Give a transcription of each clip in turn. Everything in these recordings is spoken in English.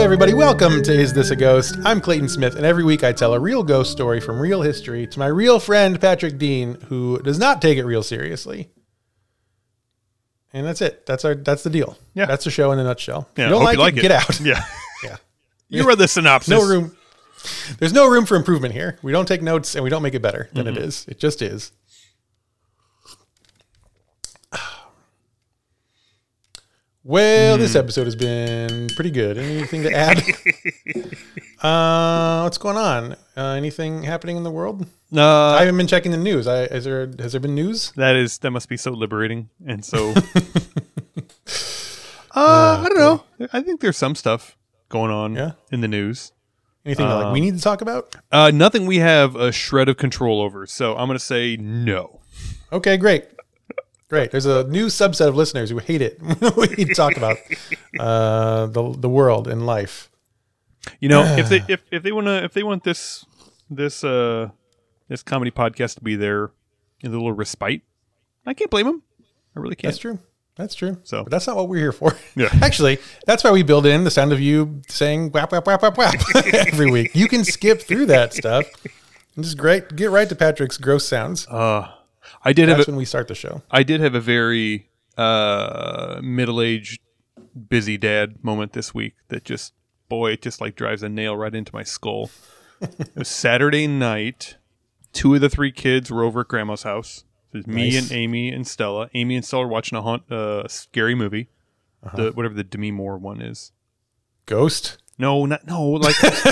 everybody. Welcome to Is This a Ghost? I'm Clayton Smith, and every week I tell a real ghost story from real history to my real friend Patrick Dean, who does not take it real seriously. And that's it. That's the deal. Yeah. That's the show in a nutshell. Yeah, If you don't like it, get out. Yeah. Yeah. You read the synopsis. No room. There's no room for improvement here. We don't take notes and we don't make it better than it is. It just is. Well, this episode has been pretty good. Anything to add? What's going on? Anything happening in the world? I haven't been checking the news. Has there been news? That must be so liberating. And so, I don't know. I think there's some stuff going on in the news. Anything that we need to talk about? Nothing we have a shred of control over. So I'm going to say no. Okay, great. Great. There's a new subset of listeners who hate it when we talk about the world and life. You know, if they want this comedy podcast to be their little respite, I can't blame them. I really can't. That's true. So, but that's not what we're here for. Yeah. Actually, that's why we build in the sound of you saying whap, whap, whap, whap, whap every week. You can skip through that stuff. It's great. Get right to Patrick's gross sounds. That's when we start the show. I did have a very middle-aged, busy dad moment this week that just like drives a nail right into my skull. It was Saturday night. 2 of the 3 kids were over at Grandma's house. It was me and Amy and Stella. Amy and Stella were watching a scary movie, whatever the Demi Moore one is. Ghost? No. Like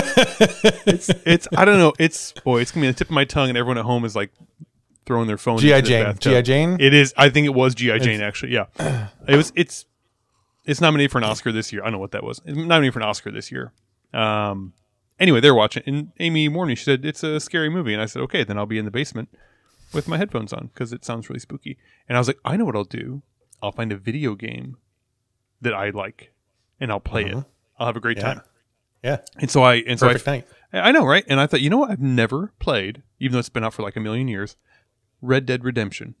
it's I don't know. It's gonna be on the tip of my tongue, and everyone at home is like throwing their phone. G.I. into the Jane. bathtub. G.I. Jane? It is. I think it was G.I. Jane, actually. Yeah. It's nominated for an Oscar this year. I don't know what that was. It's nominated for an Oscar this year. Anyway, they're watching. And Amy warned me. She said, it's a scary movie. And I said, okay, then I'll be in the basement with my headphones on because it sounds really spooky. And I was like, I know what I'll do. I'll find a video game that I like and I'll play it. I'll have a great time. Yeah. Perfect night. I know, right? And I thought, you know what? I've never played, even though it's been out for like a million years, Red Dead Redemption.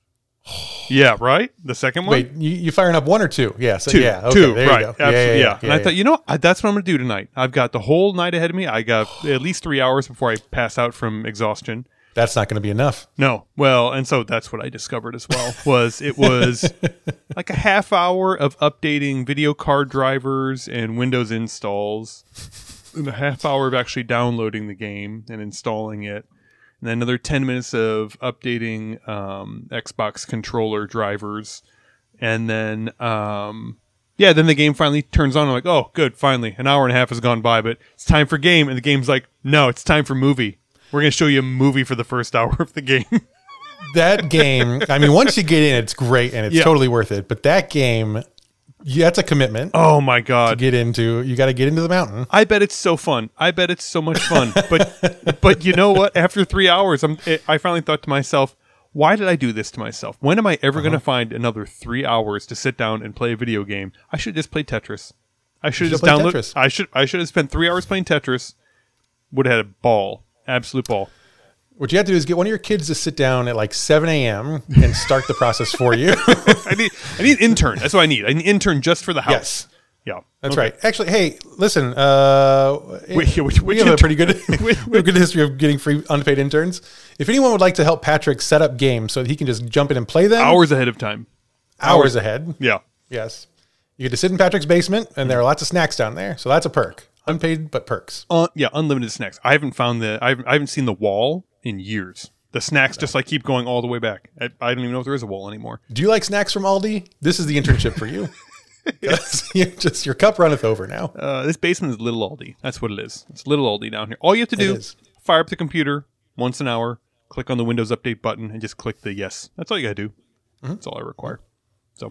Yeah, right? The second one? Wait, you firing up 1 or 2? Yeah, so 2. yeah, okay, 2, there right. you go. Absolutely, yeah. And I thought, you know what? That's what I'm going to do tonight. I've got the whole night ahead of me. I got at least 3 hours before I pass out from exhaustion. That's not going to be enough. No. Well, and so that's what I discovered as well. It was like a half hour of updating video card drivers and Windows installs, and a half hour of actually downloading the game and installing it. And then another 10 minutes of updating Xbox controller drivers. And then, then the game finally turns on. I'm like, oh, good, finally. An hour and a half has gone by, but it's time for game. And the game's like, no, it's time for movie. We're going to show you a movie for the first hour of the game. That game, I mean, once you get in, it's great and it's totally worth it. But that game, that's a commitment. Oh, my God. To get into, you got to get into the mountain. I bet it's so fun. I bet it's so much fun. But you know what? After 3 hours, I finally thought to myself, why did I do this to myself? When am I ever going to find another 3 hours to sit down and play a video game? I should just play Tetris. I should just download. Tetris. I should have spent 3 hours playing Tetris. Would have had a ball. Absolute ball. What you have to do is get one of your kids to sit down at like 7 a.m. and start the process for you. I need an intern. That's what I need. I need an intern just for the house. Yes. Yeah. That's right. Actually, hey, listen. We have a pretty good, good history of getting free unpaid interns. If anyone would like to help Patrick set up games so that he can just jump in and play them. Hours ahead of time. Hours ahead. Yeah. Yes. You get to sit in Patrick's basement and there are lots of snacks down there. So that's a perk. Unpaid, but perks. Unlimited snacks. I haven't seen the wall in years. The snacks just like keep going all the way back. I don't even know if there is a wall anymore. Do you like snacks from Aldi? This is the internship for you. Your cup runneth over now. This basement is Little Aldi. That's what it is. It's Little Aldi down here. All you have to do is fire up the computer once an hour, click on the Windows Update button, and just click the yes. That's all you got to do. That's all I require. So,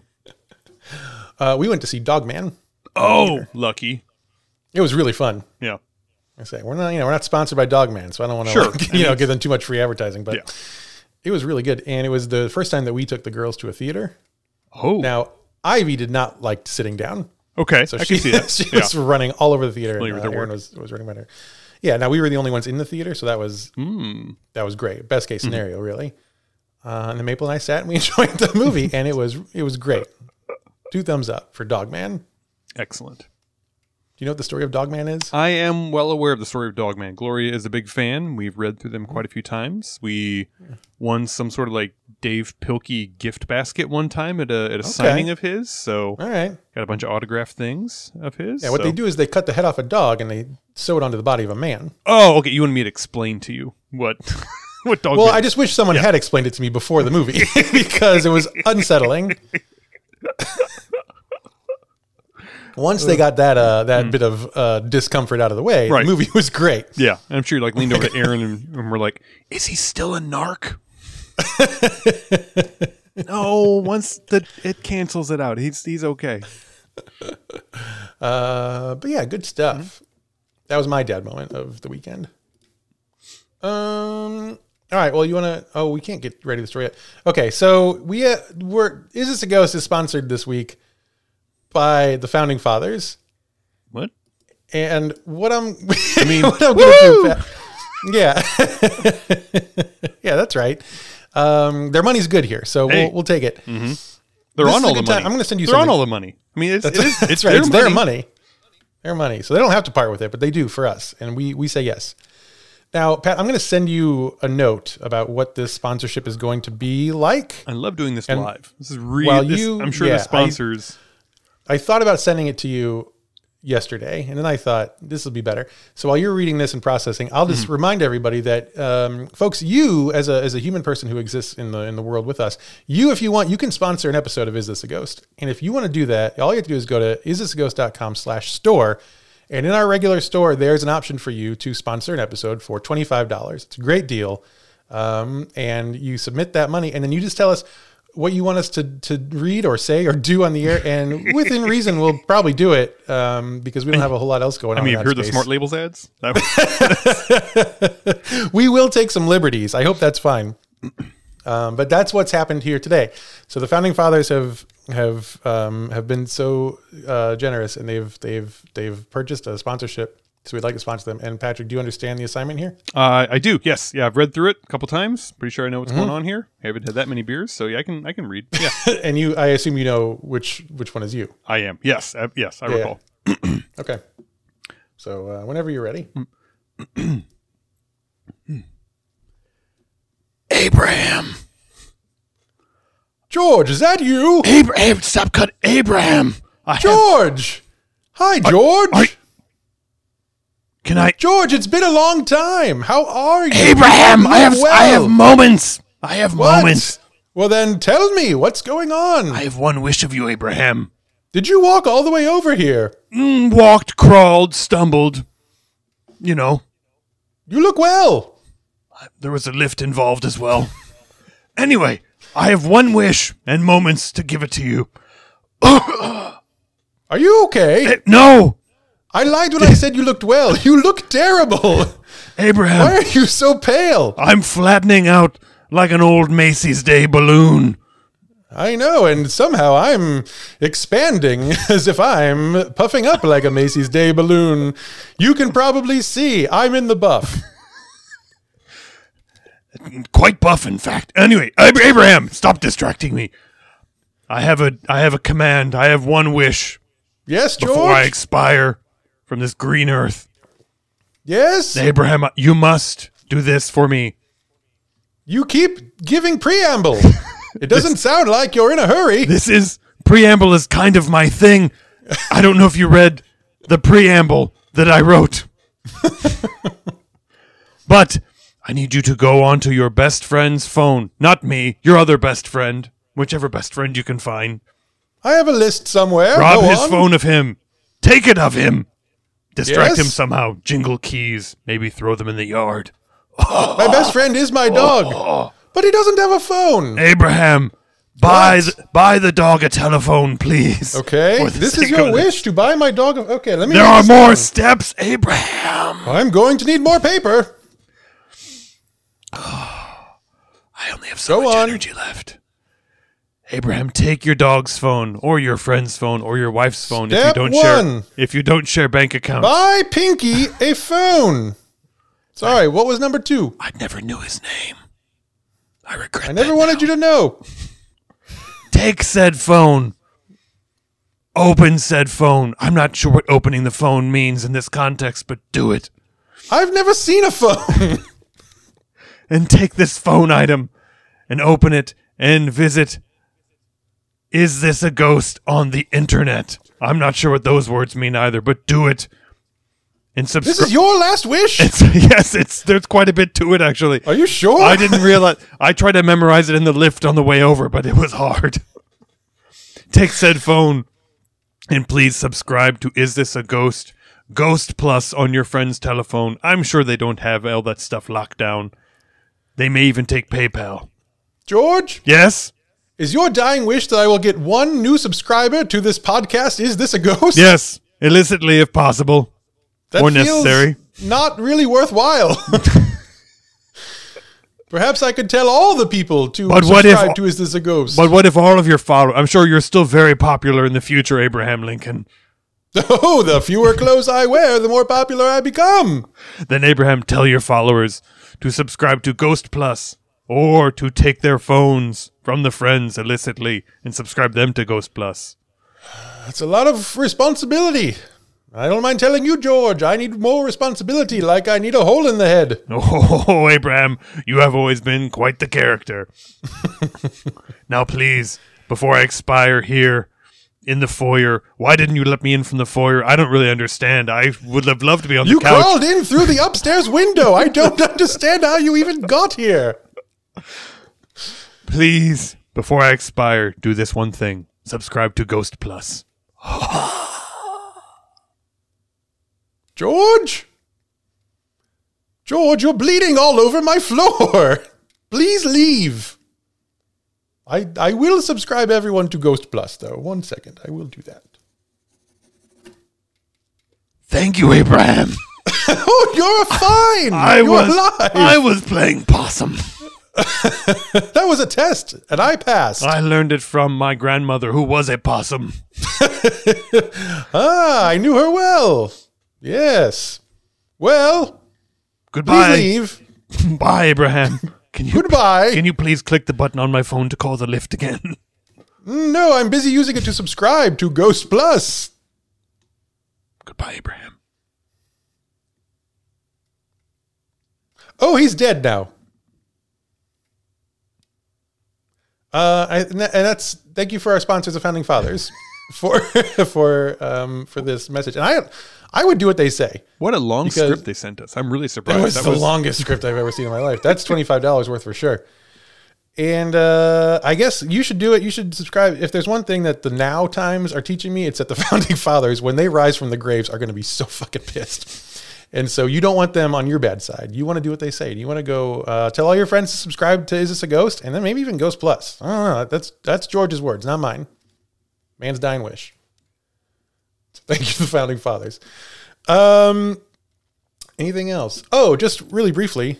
we went to see Dogman. Oh, lucky. It was really fun. Yeah. I say we're not sponsored by Dogman, so I don't want to give them too much free advertising, but it was really good. And it was the first time that we took the girls to a theater. Oh. Now, Ivy did not like sitting down. Okay. So I can see that. She was running all over the theater. Familiar with her Aaron was running behind her. Yeah. Now we were the only ones in the theater, so that was great. Best case scenario, really. And then Maple and I sat and we enjoyed the movie, and it was great. 2 thumbs up for Dogman. Excellent. Do you know what the story of Dogman is? I am well aware of the story of Dogman. Gloria is a big fan. We've read through them quite a few times. We won some sort of like Dave Pilkey gift basket one time at a signing of his. So All right. got a bunch of autographed things of his. Yeah, what they do is they cut the head off a dog and they sew it onto the body of a man. Oh, okay. You wanted me to explain to you what what Dogman Well, I just wish someone had explained it to me before the movie because it was unsettling. Once they got that bit of discomfort out of the way, Right. the movie was great. Yeah, and I'm sure you like leaned over to Aaron and we're like, "Is he still a narc?" No, once it cancels it out, he's okay. But yeah, good stuff. That was my dad moment of the weekend. All right. Well, you want to? Oh, we can't get ready to the story yet. Okay, so we're Is This a Ghost is sponsored this week by the Founding Fathers. What? And what I'm, I mean, what I'm gonna do, yeah, yeah, that's right. Their money's good here, so Hey. we'll take it. They're This on is a all good the money. time. I'm going to send you They're on something. all the money. I mean, it's That's right. It's their money. Their money. So they don't have to part with it, but they do for us, and we say yes. Now, Pat, I'm going to send you a note about what this sponsorship is going to be like. I love doing this live. This is really. Well, I'm sure the sponsors. I thought about sending it to you yesterday, and then I thought this will be better. So while you're reading this and processing, I'll just remind everybody that, folks, you as a human person who exists in the world with us, if you want, you can sponsor an episode of Is This a Ghost? And if you want to do that, all you have to do is go to isthisaghost.com/store. And in our regular store, there's an option for you to sponsor an episode for $25. It's a great deal. And you submit that money, and then you just tell us what you want us to read or say or do on the air. And within reason, we'll probably do it because we don't have a whole lot else going on. I mean, in you've heard that the space. Smart Labels ads? We will take some liberties. I hope that's fine. But that's what's happened here today. So the Founding Fathers have been so generous, and they've purchased a sponsorship. So we'd like to sponsor them. And Patrick, do you understand the assignment here? I do. Yes. Yeah. I've read through it a couple times. Pretty sure I know what's going on here. I haven't had that many beers, so yeah, I can read. Yeah. And I assume you know which one is you. I am. Yes. Yes. I recall. Okay. So whenever you're ready. Abraham. George, is that you? Abraham. Stop cut. Abraham. George. Hi, George. Can I? George, it's been a long time. How are you? Abraham. You look well. I have moments. I have What? moments. Well, then tell me what's going on. I have one wish of you, Abraham. Did you walk all the way over here? Walked, crawled, stumbled. You know, You look well. there was a lift involved as well. Anyway, I have one wish and moments to give it to you. Are you okay? No, I lied when I said you looked well. You look terrible. Abraham. Why are you so pale? I'm flattening out like an old Macy's Day balloon. I know, and somehow I'm expanding as if I'm puffing up like a Macy's Day balloon. You can probably see I'm in the buff. Quite buff, in fact. Anyway, Abraham, stop distracting me. I have a command. I have one wish Yes, George? before I expire from this green earth. Yes? Abraham, you must do this for me. You keep giving preamble. It doesn't sound like you're in a hurry. Preamble is kind of my thing. I don't know if you read the preamble that I wrote. But I need you to go onto your best friend's phone. Not me, your other best friend. Whichever best friend you can find. I have a list somewhere. Rob Go his on. phone of him. Take it of him. Distract Yes? him somehow. Jingle keys. Maybe throw them in the yard. My best friend is my dog. But he doesn't have a phone. Abraham, buy the dog a telephone, please. Okay, For the this is sake your of wish to buy my dog. Okay, let me. There write are this more down. steps, Abraham. I'm going to need more paper. I only have so Go much on. energy left. Abraham, take your dog's phone, or your friend's phone, or your wife's phone Step one. if you don't share bank accounts. Buy Pinky a phone. Sorry, what was number 2? I never knew his name. I regret. I never wanted you to know. Take said phone. Open said phone. I'm not sure what opening the phone means in this context, but do it. I've never seen a phone. And take this phone item and open it and visit Is This a Ghost on the internet? I'm not sure what those words mean either, but do it. And This is your last wish? Yes, there's quite a bit to it, actually. Are you sure? I didn't realize. I tried to memorize it in the lift on the way over, but it was hard. Take said phone and please subscribe to Is This a Ghost? Ghost Plus on your friend's telephone. I'm sure they don't have all that stuff locked down. They may even take PayPal. George? Yes? Is your dying wish that I will get one new subscriber to this podcast? Is This a Ghost? Yes. Illicitly, if possible. That or feels necessary. Not really worthwhile. Perhaps I could tell all the people to subscribe to Is This a Ghost? But what if all of your followers... I'm sure you're still very popular in the future, Abraham Lincoln. Oh, the fewer clothes I wear, the more popular I become. Then, Abraham, tell your followers to subscribe to Ghost Plus or to take their phones from the friends illicitly and subscribe them to Ghost Plus. That's a lot of responsibility. I don't mind telling you, George, I need more responsibility, like I need a hole in the head. Oh, Abraham, you have always been quite the character. Now, please, before I expire here in the foyer, why didn't you let me in from the foyer? I don't really understand. I would have loved to be on the couch. You crawled in through the upstairs window. I don't understand how you even got here. Please, before I expire, do this one thing. Subscribe to Ghost Plus. George? George, you're bleeding all over my floor. Please leave. I will subscribe everyone to Ghost Plus, though. 1 second. I will do that. Thank you, Abraham. Oh, you're fine. You're alive. I was playing possum. That was a test, and I passed. I learned it from my grandmother, who was a possum. I knew her well. Yes. Well, goodbye. Please leave. Bye, Abraham. Goodbye. Can you please click the button on my phone to call the lift again? No, I'm busy using it to subscribe to Ghost Plus. Goodbye, Abraham. Oh, he's dead now. And that's thank you for our sponsors, the Founding Fathers, for this message. And I would do what they say. What a long script they sent us. I'm really surprised. That was the longest script I've ever seen in my life. That's $25 worth for sure. And I guess you should do it. You should subscribe. If there's one thing that the now times are teaching me, it's that the Founding Fathers, when they rise from the graves, are going to be so fucking pissed. And so you don't want them on your bad side. You want to do what they say. You want to go tell all your friends to subscribe to Is This a Ghost? And then maybe even Ghost Plus. I don't know. That's George's words, not mine. Man's dying wish. So thank you to the Founding Fathers. Anything else? Oh, just really briefly.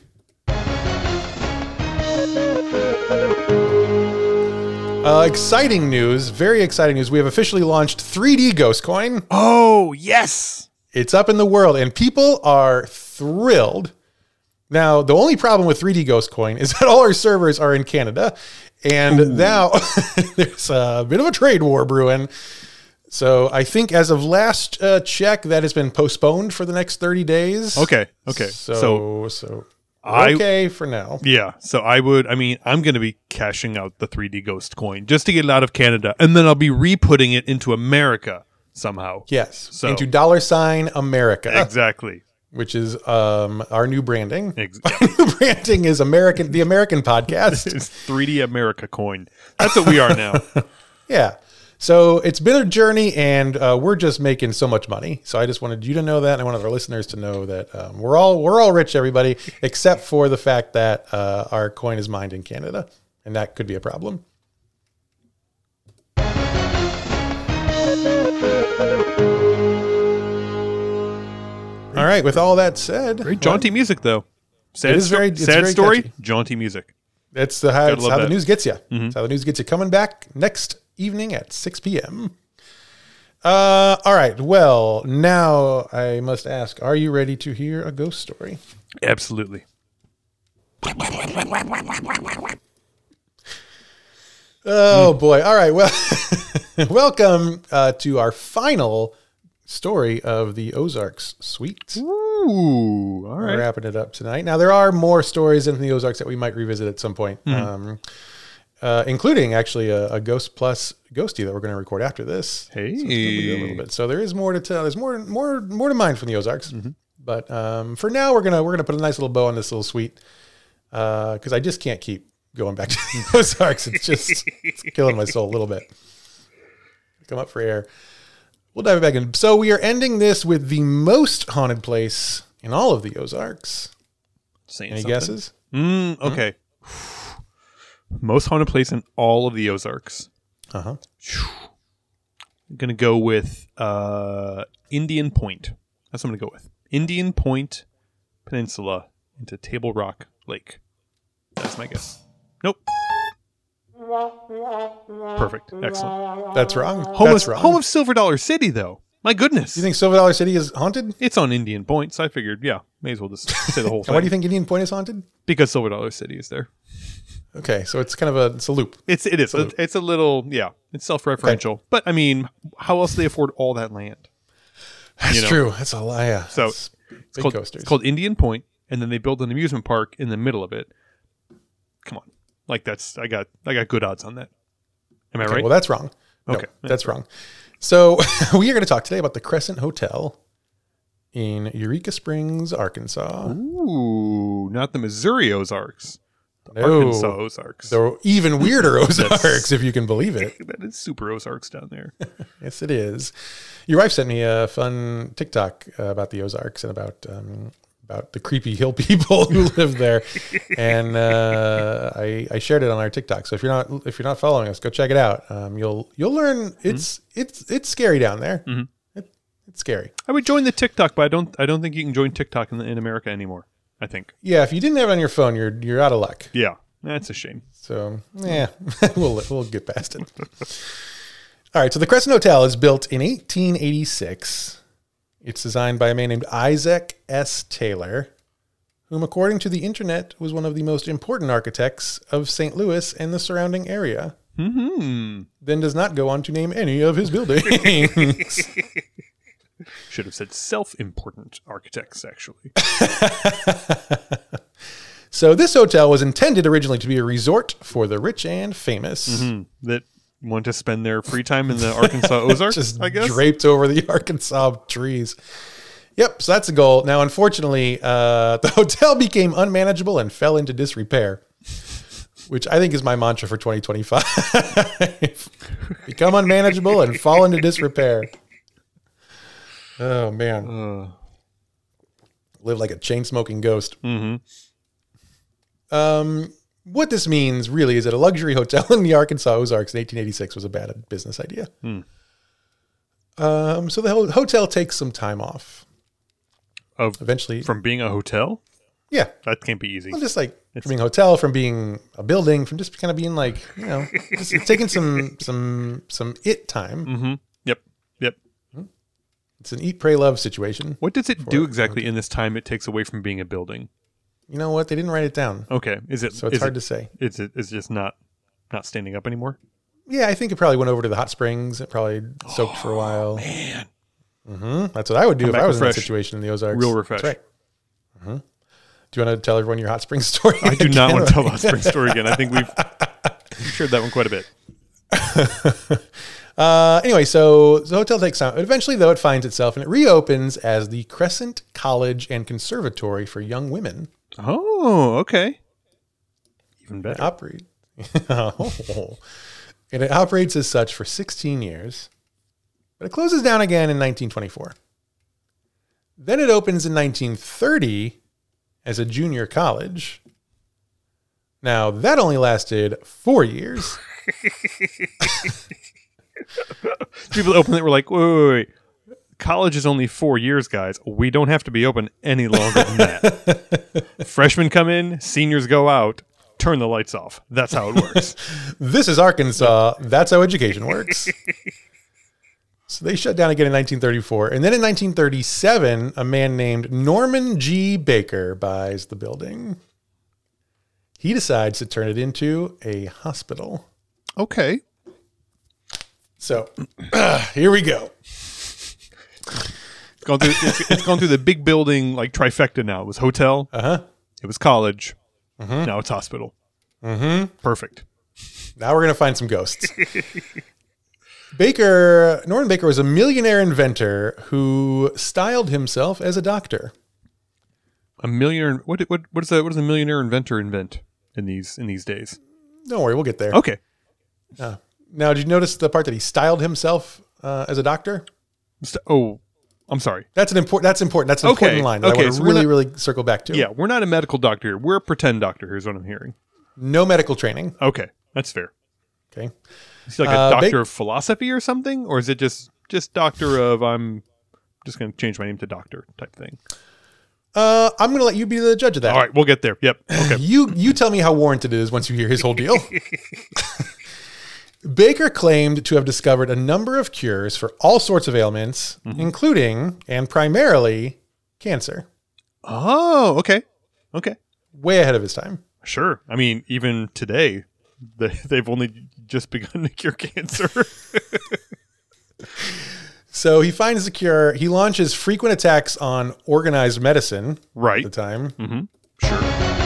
Exciting news. Very exciting news. We have officially launched 3D Ghost Coin. Oh, yes. It's up in the world, and people are thrilled. Now, the only problem with 3D Ghost Coin is that all our servers are in Canada, and now there's a bit of a trade war brewing. So I think as of last check, that has been postponed for the next 30 days. Okay. So okay for now. Yeah. So I'm going to be cashing out the 3D Ghost Coin just to get it out of Canada, and then I'll be re-putting it into America somehow. Yes. So, into $America. Exactly. Which is our new branding. Exactly. Our new branding is the American podcast. It's 3D America Coin. That's what we are now. Yeah. So it's been a journey, and we're just making so much money. So I just wanted you to know that, and I wanted our listeners to know that we're all rich, everybody, except for the fact that our coin is mined in Canada, and that could be a problem. All right. With all that said, very jaunty music, though. Sad story, catchy. Jaunty music. It's how the news gets you. Mm-hmm. It's how the news gets you. Coming back next evening at 6 p.m. All right. Well, now I must ask, are you ready to hear a ghost story? Absolutely. Oh, boy. All right. Well, Welcome to our final story of the Ozarks suite. Ooh, all We're right. wrapping it up tonight. Now, there are more stories in the Ozarks that we might revisit at some point, including actually a Ghost Plus Ghosty that we're going to record after this. Hey. So it's gonna be a little bit. So there is more to tell. There's more to mind from the Ozarks. But for now, we're gonna put a nice little bow on this little suite because I just can't keep going back to the Ozarks. It's killing my soul a little bit. Come up for air. We'll dive back in. So we are ending this with the most haunted place in all of the Ozarks. Saying Any something? guesses? Okay. Most haunted place in all of the Ozarks. Uh-huh. I'm going to go with Indian Point. That's what I'm going to go with. Indian Point Peninsula into Table Rock Lake. That's my guess. Nope. Perfect. Excellent. That's wrong. Home That's of, wrong. home of Silver Dollar City, though. My goodness. You think Silver Dollar City is haunted? It's on Indian Point, so I figured, yeah, may as well just say the whole And thing. why do you think Indian Point is haunted? Because Silver Dollar City is there. Okay, so it's kind of it's a loop. It's a little, yeah, it's self-referential. But I mean, how else do they afford all that land? That's true. That's a lie. Yeah. So That's big called, coasters. it's called Indian Point, and then they build an amusement park in the middle of it. Come on, like I got good odds on that. Am I Okay, right? well, that's wrong. No, Okay, that's wrong. So we are going to talk today about the Crescent Hotel in Eureka Springs, Arkansas. Ooh, not the Missouri Ozarks, the No. Arkansas Ozarks. The even weirder Ozarks, if you can believe it. That is super Ozarks down there. Yes, it is. Your wife sent me a fun TikTok about the Ozarks and about the creepy hill people who live there, and I shared it on our TikTok. So if you're not following us, go check it out. You'll learn it's scary down there. It's scary. I would join the TikTok, but I don't think you can join TikTok in America anymore. I think. Yeah, if you didn't have it on your phone, you're out of luck. Yeah, that's a shame. So yeah, we'll get past it. All right. So the Crescent Hotel is built in 1886. It's designed by a man named Isaac S. Taylor, whom, according to the internet, was one of the most important architects of St. Louis and the surrounding area. Then does not go on to name any of his buildings. Should have said self-important architects, actually. So this hotel was intended originally to be a resort for the rich and famous. That want to spend their free time in the Arkansas Ozarks, Just I guess. draped over the Arkansas trees. Yep, so that's the goal. Now, unfortunately, the hotel became unmanageable and fell into disrepair, which I think is my mantra for 2025. Become unmanageable and fall into disrepair. Oh, man. Live like a chain-smoking ghost. What this means really is that a luxury hotel in the Arkansas Ozarks in 1886 was a bad business idea. So the hotel takes some time off. Eventually, From being a hotel? yeah, That can't be easy. well, just like from being a hotel, from being a building, from just kind of being like, just taking some it time. Yep. It's an eat, pray, love situation. What does it do exactly in this time it takes away from being a building? You know what? They didn't write it down, Okay. Is it so it's hard to say. Is it just not standing up anymore? Yeah, I think it probably went over to the hot springs. It probably soaked for a while. Man. That's what I would do if back I was in that refreshed. situation in the Ozarks. Real refresh. That's right. Do you want to tell everyone your hot spring story? I do not want to tell the hot spring story again. I think we've shared that one quite a bit. Anyway, so the hotel takes time. Eventually, though, it finds itself and it reopens as the Crescent College and Conservatory for Young Women. Oh, okay. Even better. And it operates as such for 16 years. But it closes down again in 1924. Then it opens in 1930 as a junior college. Now, that only lasted 4 years. People open it were like, wait. College is only 4 years, guys. We don't have to be open any longer than that. Freshmen come in, seniors go out, turn the lights off. That's how it works. This is Arkansas. That's how education works. So they shut down again in 1934. And then in 1937, a man named Norman G. Baker buys the building. He decides to turn it into a hospital. Okay. So here we go. It's gone through the big building like trifecta now. It was hotel. It was college. Now it's hospital. Perfect. Now we're going to find some ghosts. Norman Baker was a millionaire inventor who styled himself as a doctor. A millionaire. What does a millionaire inventor invent in these days? Don't worry, we'll get there. Okay. Now, did you notice the part that he styled himself as a doctor? I'm sorry. That's important. That's an important line that I want to really circle back to. Yeah, we're not a medical doctor here. We're a pretend doctor. Here's what I'm hearing. No medical training. Okay, that's fair. Okay. Is he like a doctor of philosophy or something? Or is it just doctor of I'm just going to change my name to doctor type thing? I'm going to let you be the judge of that. All right, we'll get there. Yep. Okay. You tell me how warranted it is once you hear his whole deal. Baker claimed to have discovered a number of cures for all sorts of ailments, including and primarily cancer. Oh, okay. Okay. Way ahead of his time. Sure. I mean, even today, they've only just begun to cure cancer. So he finds the cure. He launches frequent attacks on organized medicine right. at the time. Sure.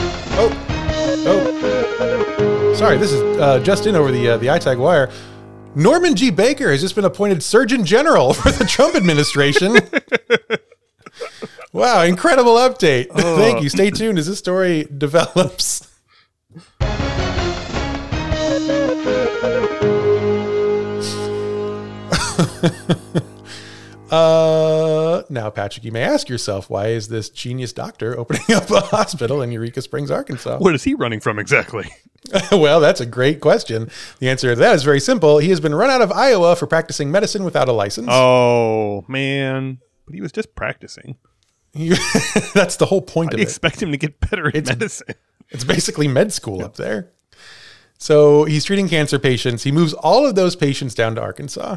Oh. Sorry, this is just in over the iTag wire. Norman G. Baker has just been appointed Surgeon General for the Trump administration. Wow, incredible update. Thank you. Stay tuned as this story develops. Now, Patrick, you may ask yourself, why is this genius doctor opening up a hospital in Eureka Springs, Arkansas? What is he running from exactly? Well, that's a great question. The answer to that is very simple. He has been run out of Iowa for practicing medicine without a license. Oh, man. But he was just practicing. That's the whole point of it. Expect him to get better at medicine. It's basically med school up there. So he's treating cancer patients. He moves all of those patients down to Arkansas.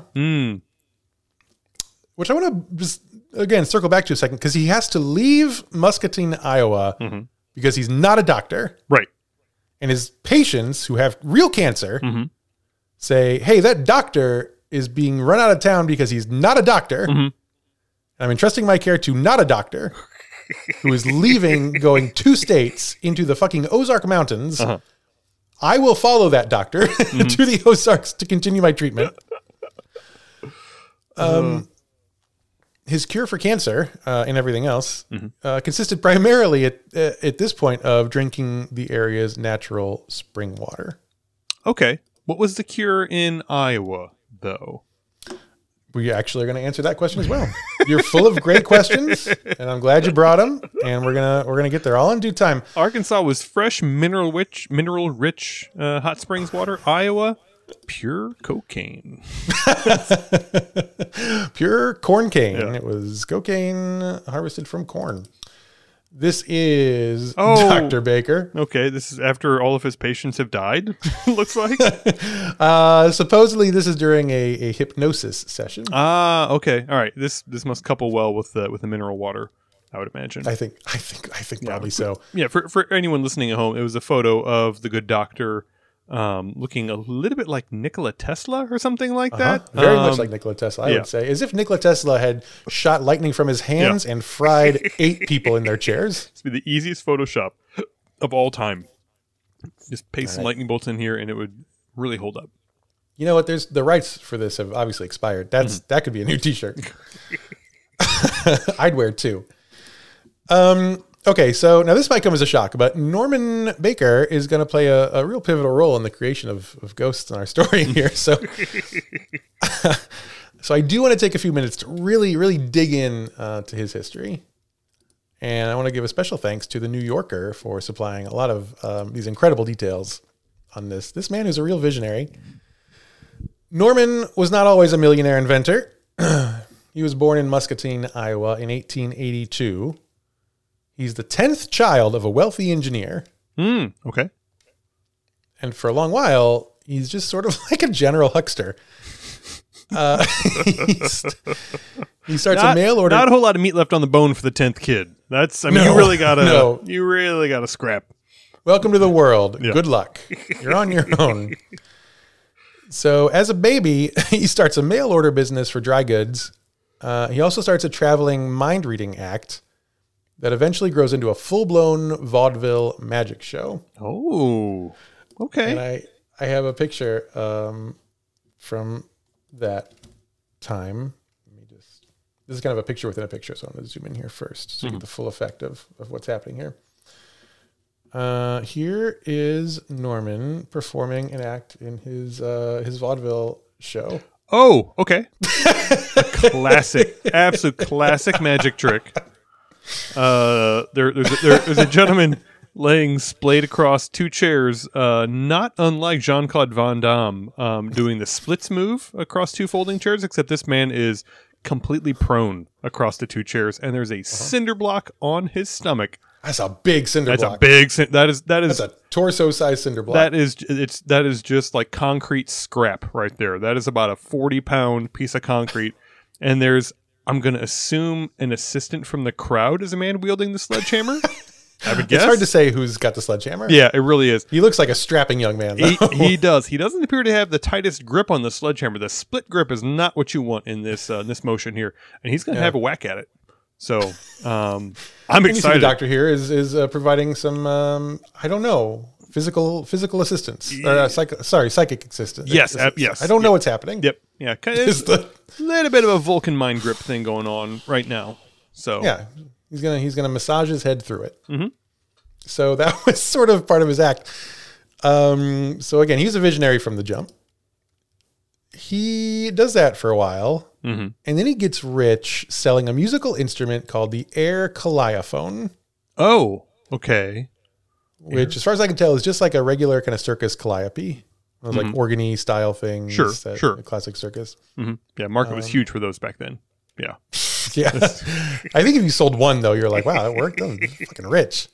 Which I want to just, again, circle back to a second, because he has to leave Muscatine, Iowa, because he's not a doctor. Right. And his patients who have real cancer say, hey, that doctor is being run out of town because he's not a doctor. I'm entrusting my care to not a doctor who is leaving, going 2 states into the fucking Ozark Mountains. I will follow that doctor to the Ozarks to continue my treatment. His cure for cancer and everything else consisted primarily at this point of drinking the area's natural spring water. Okay. What was the cure in Iowa, though? We actually are going to answer that question as well. You're full of great questions, and I'm glad you brought them. And we're gonna get there all in due time. Arkansas was fresh, mineral rich hot springs water. Iowa, pure cocaine. Pure corn cane. Yeah. It was cocaine harvested from corn. This is Dr. Baker. Okay, this is after all of his patients have died, looks like. Supposedly this is during a hypnosis session. Okay. All right. This must couple well with the mineral water, I would imagine. I think probably so. Yeah, for anyone listening at home, it was a photo of the good doctor looking a little bit like Nikola Tesla or something like that. Very much like Nikola Tesla, I would say. As if Nikola Tesla had shot lightning from his hands and fried 8 people in their chairs. It's the easiest Photoshop of all time. Just paste some lightning bolts in here and it would really hold up. You know what? The rights for this have obviously expired. That could be a new t-shirt. I'd wear it too. Okay, so now this might come as a shock, but Norman Baker is going to play a real pivotal role in the creation of ghosts in our story here. So, so I do want to take a few minutes to really, really dig in to his history. And I want to give a special thanks to the New Yorker for supplying a lot of these incredible details on this man who's a real visionary. Norman was not always a millionaire inventor. He was born in Muscatine, Iowa in 1882. He's the 10th child of a wealthy engineer. Okay. And for a long while, he's just sort of like a general huckster. He starts a mail order. Not a whole lot of meat left on the bone for the 10th kid. You really gotta scrap. Welcome to the world. Yeah. Good luck. You're on your own. So as a baby, he starts a mail order business for dry goods. He also starts a traveling mind reading act that eventually grows into a full-blown vaudeville magic show. Oh, okay. And I have a picture from that time. This is kind of a picture within a picture, so I'm going to zoom in here first so you get the full effect of what's happening here. Here is Norman performing an act in his vaudeville show. Oh, okay. A classic, absolute classic magic trick. There's a gentleman laying splayed across two chairs, not unlike Jean-Claude Van Damme doing the splits move across two folding chairs, except this man is completely prone across the two chairs, and there's a cinder block on his stomach. That's a big cinder block. That's a torso-sized cinder block. That is just like concrete scrap right there. That is about a 40-pound piece of concrete, and there's, I'm going to assume, an assistant from the crowd is a man wielding the sledgehammer. I would guess. It's hard to say who's got the sledgehammer. Yeah, it really is. He looks like a strapping young man, though. He does. He doesn't appear to have the tightest grip on the sledgehammer. The split grip is not what you want in this motion here, and he's going to have a whack at it. So I'm excited. The doctor here is providing some I don't know, physical assistance or psychic assistance. Yes, yes. I don't know what's happening. Yep. Yeah, it's a little bit of a Vulcan mind grip thing going on right now. So yeah, he's gonna massage his head through it. Mm-hmm. So that was sort of part of his act. So again, he's a visionary from the jump. He does that for a while, and then he gets rich selling a musical instrument called the air calliophone. Oh, okay. Which, as far as I can tell, is just like a regular kind of circus calliope. It was like organy style things. Sure. A classic circus. Mm-hmm. Yeah, market was huge for those back then. Yeah. Yeah. I think if you sold one, though, you're like, wow, that worked. That was fucking rich.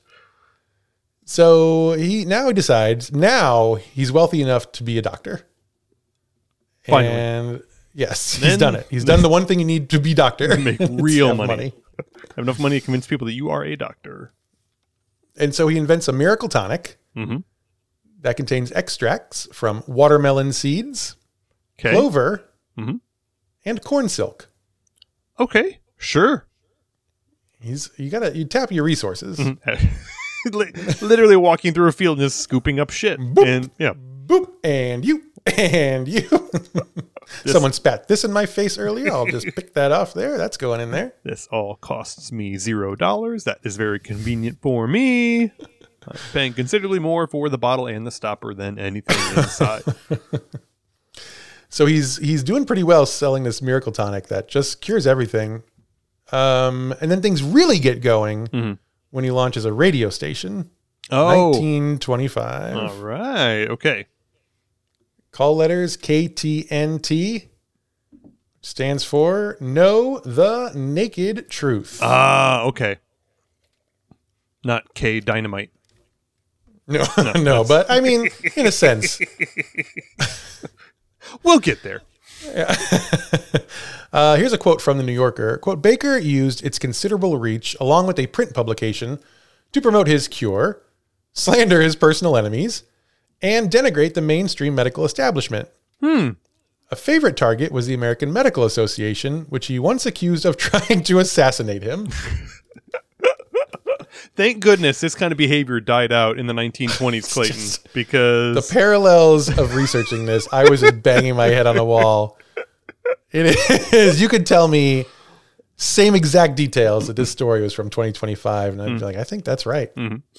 So he decides now he's wealthy enough to be a doctor. Finally. And yes, he's done it. He's done the one thing you need to be doctor. Make real money. Have enough money to convince people that you are a doctor. And so he invents a miracle tonic that contains extracts from watermelon seeds, clover, and corn silk. Okay, sure. You tap your resources. Literally walking through a field and just scooping up shit. Boop, and yeah. Boop, and you. Someone spat this in my face earlier. I'll just pick that off there. That's going in there. This all costs me $0. That is very convenient for me. I'm paying considerably more for the bottle and the stopper than anything inside. So he's doing pretty well selling this miracle tonic that just cures everything. And then things really get going when he launches a radio station. Oh. 1925. All right. Okay. Call letters KTNT, stands for Know the Naked Truth. Ah, okay. Not K Dynamite. No, but I mean, in a sense. We'll get there. Yeah. Here's a quote from the New Yorker. Quote, Baker used its considerable reach along with a print publication to promote his cure, slander his personal enemies, and denigrate the mainstream medical establishment. A favorite target was the American Medical Association, which he once accused of trying to assassinate him. Thank goodness this kind of behavior died out in the 1920s, Clayton, because the parallels of researching this, I was just banging my head on the wall. It is. You could tell me same exact details that this story was from 2025, and I'd be like, I think that's right.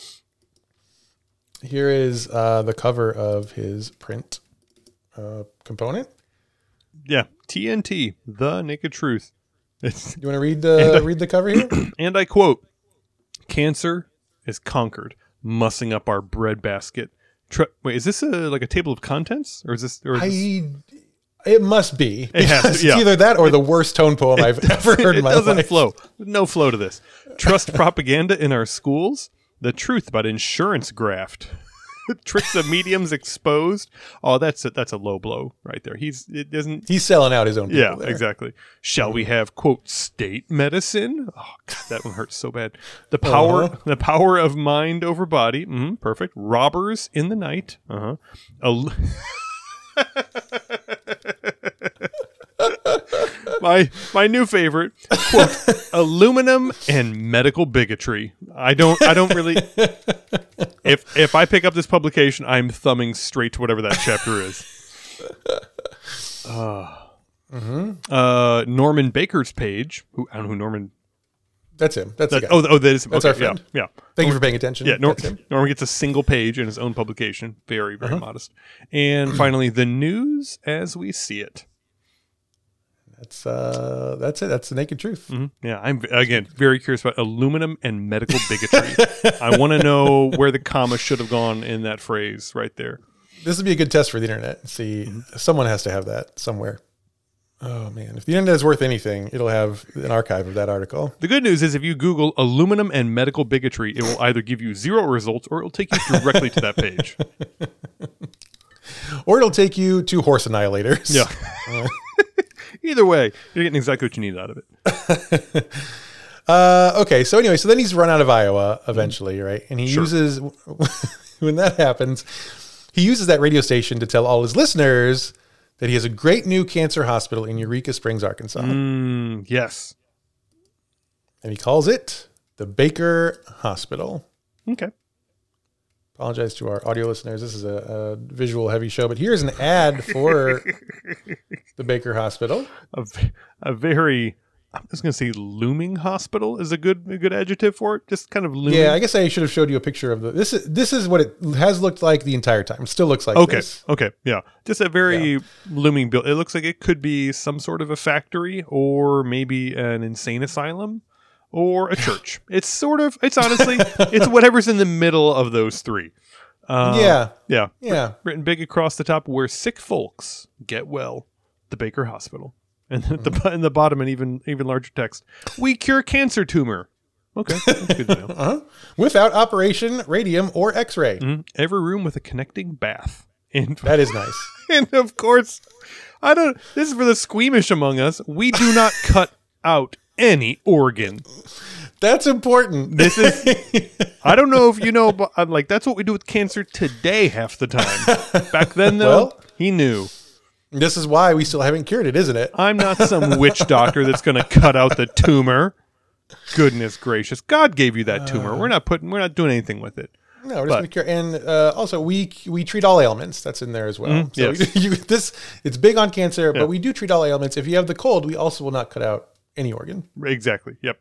Here is the cover of his print component. Yeah, TNT, The Naked Truth. You want to read the cover here? And I quote, "Cancer is conquered, mussing up our breadbasket." Wait, is this like a table of contents, or is this? It must be. It's either that or the worst tone poem I've ever heard in my life. It doesn't flow. No flow to this. Trust propaganda in our schools. The truth about insurance graft. Tricks of mediums exposed. Oh, that's a low blow right there. He's selling out his own people. Yeah, there. Exactly. Shall we have, quote, state medicine? Oh God, that one hurts so bad. The power of mind over body. Perfect. Robbers in the night. my new favorite, quote, aluminum and medical bigotry. I don't really, if I pick up this publication, I'm thumbing straight to whatever that chapter is. Norman Baker's page, I don't know who Norman. That's him. That's the guy. That is him. That's our friend. Yeah. Thank you for paying attention. Yeah, Norman gets a single page in his own publication. Very, very modest. And finally, the news as we see it. That's it. That's the naked truth. Mm-hmm. Yeah, I'm again very curious about aluminum and medical bigotry. I want to know where the comma should have gone in that phrase right there. This would be a good test for the internet. See, someone has to have that somewhere. Oh man, if the internet is worth anything, it'll have an archive of that article. The good news is if you Google aluminum and medical bigotry, it will either give you 0 results or it will take you directly to that page. Or it'll take you to horse annihilators. Yeah. Either way, you're getting exactly what you need out of it. Okay, so anyway, so then he's run out of Iowa eventually, right? And he uses, when that happens, he uses that radio station to tell all his listeners that he has a great new cancer hospital in Eureka Springs, Arkansas. Yes. And he calls it the Baker Hospital. Okay. Apologize to our audio listeners. This is a visual heavy show, but here's an ad for the Baker Hospital. A very, I'm just going to say looming hospital is a good adjective for it. Just kind of looming. Yeah, I guess I should have showed you a picture of this is what it has looked like the entire time. It still looks like this. Okay. Yeah. Just a very looming build. It looks like it could be some sort of a factory or maybe an insane asylum or a church. It's honestly, it's whatever's in the middle of those three. Yeah. Written big across the top, where sick folks get well, the Baker Hospital. And then in the bottom, an even larger text, we cure cancer tumor. Okay, that's good to know. Without operation, radium, or X-ray. Mm-hmm. Every room with a connecting bath. And that is nice. And of course, this is for the squeamish among us. We do not cut out any organ. That's important. This is, I don't know if you know, but I'm like, that's what we do with cancer today half the time. Back then, though, he knew. This is why we still haven't cured it, isn't it? I'm not some witch doctor that's going to cut out the tumor. Goodness gracious. God gave you that tumor. We're not doing anything with it. No, we're just going to cure. And also, we treat all ailments. That's in there as well. So yes. It's big on cancer, but we do treat all ailments. If you have the cold, we also will not cut out any organ. Exactly. Yep.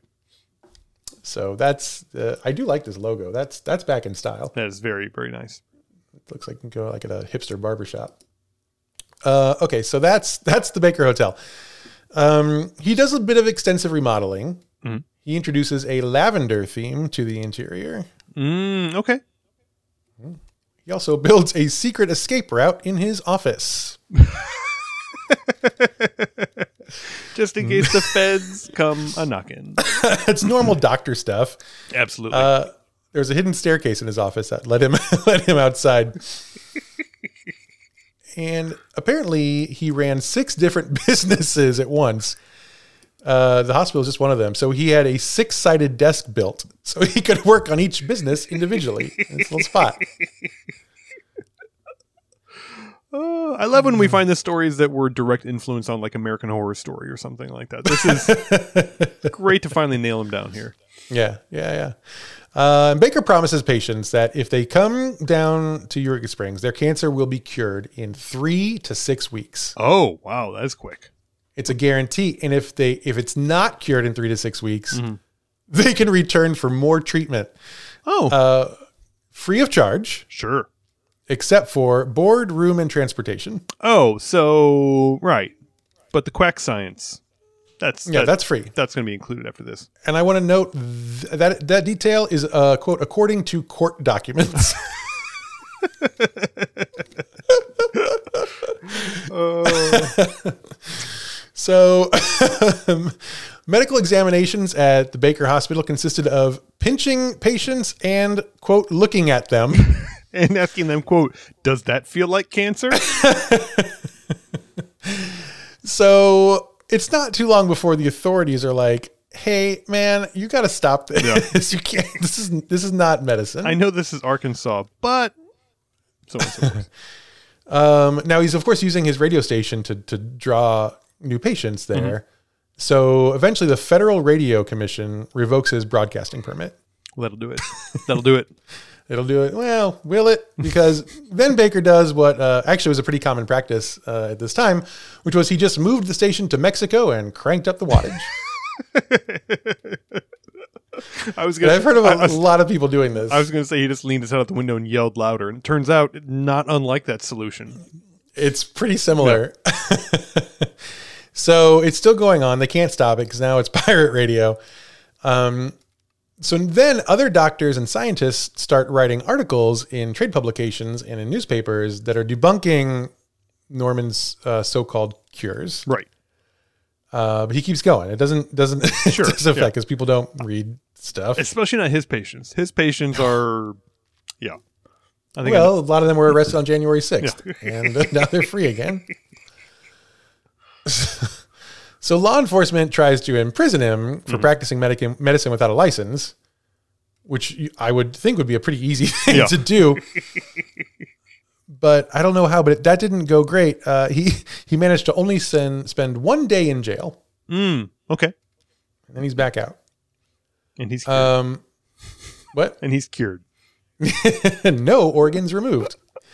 So that's I do like this logo. That's back in style. That is very, very nice. It looks like you can go like at a hipster barbershop. Okay, so that's the Baker Hotel. He does a bit of extensive remodeling. Mm-hmm. He introduces a lavender theme to the interior. Okay. He also builds a secret escape route in his office. Just in case the feds come a-knocking. It's normal doctor stuff. Absolutely. There's a hidden staircase in his office that let him outside. And apparently he ran 6 different businesses at once. The hospital is just one of them. So he had a 6-sided desk built so he could work on each business individually in this little spot. I love when we find the stories that were direct influence on like American Horror Story or something like that. This is great to finally nail him down here. Yeah. Baker promises patients that if they come down to Eureka Springs, their cancer will be cured in 3 to 6 weeks. Oh, wow. That's quick. It's a guarantee. And if it's not cured in 3 to 6 weeks, they can return for more treatment. Oh, free of charge. Sure. Except for board, room, and transportation. Oh, so, right. But the quack science. That's free. That's going to be included after this. And I want to note that detail is, quote, according to court documents. So medical examinations at the Baker Hospital consisted of pinching patients and, quote, looking at them. And asking them, quote, does that feel like cancer? So it's not too long before the authorities are like, hey, man, you got to stop this. Yeah. You can't. This is not medicine. I know this is Arkansas, but so on and so forth. Now he's, of course, using his radio station to draw new patients there. So eventually the Federal Radio Commission revokes his broadcasting permit. Well, that'll do it. That'll do it. It'll do it. Well, will it? Because then Baker does what actually was a pretty common practice at this time, which was he just moved the station to Mexico and cranked up the wattage. I've heard of a lot of people doing this. I was going to say he just leaned his head out the window and yelled louder. And it turns out not unlike that solution. It's pretty similar. Yeah. So it's still going on. They can't stop it because now it's pirate radio. So then other doctors and scientists start writing articles in trade publications and in newspapers that are debunking Norman's so-called cures. Right. But he keeps going. It doesn't Sure. it doesn't affect because people don't read stuff. Especially not his patients. His patients are, yeah. A lot of them were arrested on January 6th, and now they're free again. So law enforcement tries to imprison him for practicing medicine without a license, which I would think would be a pretty easy thing to do. But I don't know how, but that didn't go great. He managed to only spend 1 day in jail. Okay. And then he's back out. And he's cured. What? And he's cured. No organs removed.